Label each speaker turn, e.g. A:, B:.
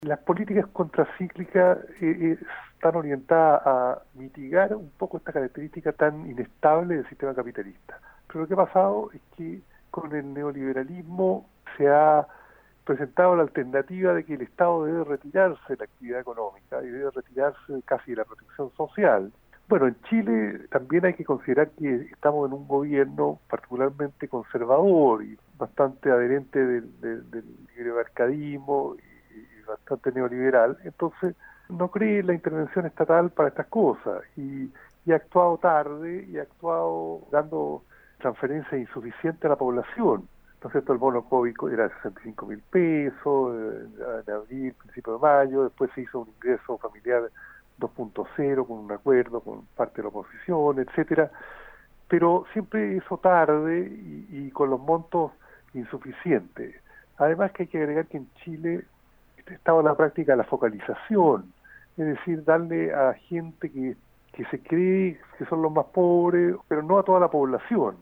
A: Las políticas contracíclicas están orientadas a mitigar un poco esta característica tan inestable del sistema capitalista. Pero lo que ha pasado es que con el neoliberalismo se ha presentado la alternativa de que el Estado debe retirarse de la actividad económica y debe retirarse casi de la protección social. Bueno, en Chile también hay que considerar que estamos en un gobierno particularmente conservador y bastante adherente del liberalismo y bastante neoliberal, entonces no cree en la intervención estatal para estas cosas y ha actuado tarde y ha actuado dando transferencias insuficientes a la población. ¿No es cierto? El bono COVID era de 65.000 pesos en abril, principio de mayo, después se hizo un ingreso familiar 2.0 con un acuerdo con parte de la oposición, etcétera, pero siempre hizo tarde y con los montos insuficientes. Además que hay que agregar que en Chile estaba en la práctica de la focalización, es decir, darle a gente que se cree que son los más pobres, pero no a toda la población.